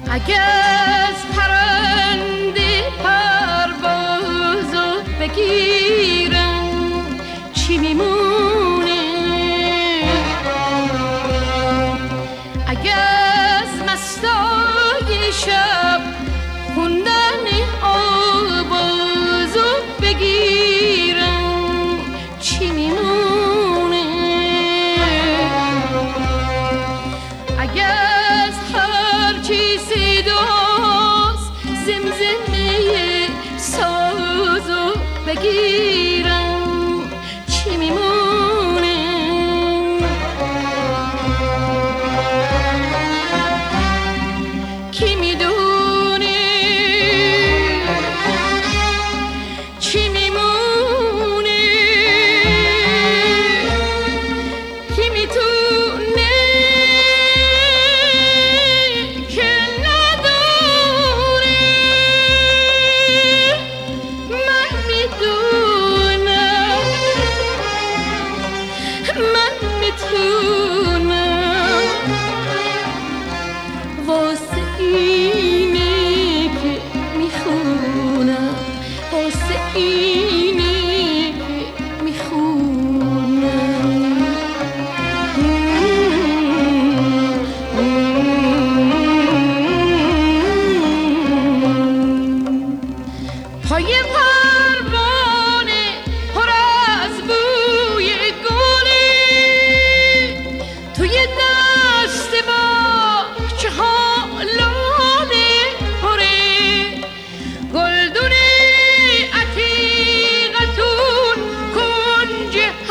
اگه از پرنده پروازو بگیرم چی میمونه؟ اگه از مستای شب خوندن آوازو بگیرم چی میمونه؟ اگه از هر چیزی دوست زمزمه سازو بگیرم چی میمونه؟ کی میدونه چی میمونه؟ کی میتونه که ندونه؟ من میدونم، من میتونم واسه اینه که میخونم، واسه اینه که میخونم. پای پروانه پر از بوی گلی توی دست باغچه ها لاله پره، گلدون عتیقتون کنج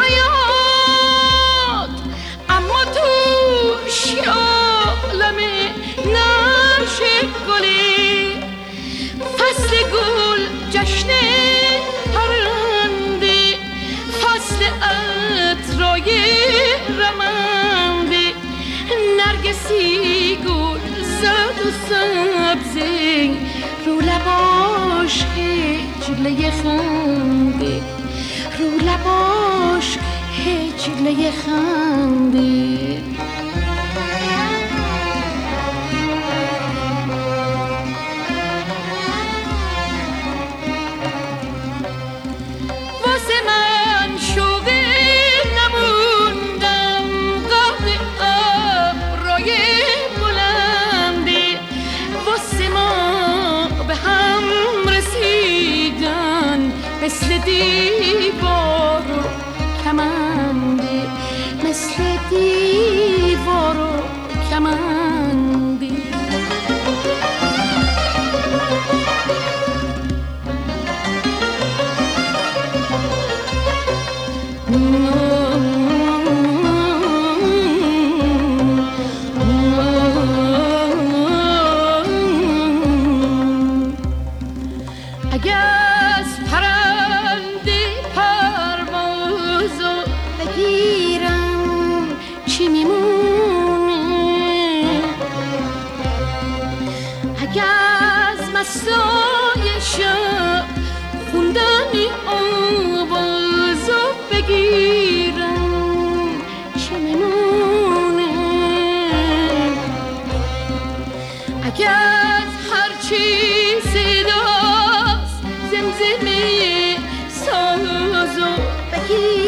حیات، اما توش عالم نشه گلی. فصل گل جشن پرنده، فصل عطرای رمنده، نرگسی گل زرد و سبزه رو لباش هجله خنده، رو لباش هجله خنده. واسه من شوق نموندم قد ابرای بلنده، واسه ما به هم رسیدن مثل دیوار و کمنده، مثل دیوار و کمنده. اگه از پرنده پروازو بگیرم چی میمونه؟ اگه از مسای شب خوندن آوازو بگیرم چی میمونه؟ اگه از هر چیزی دوست زمزمه سازو بگیرم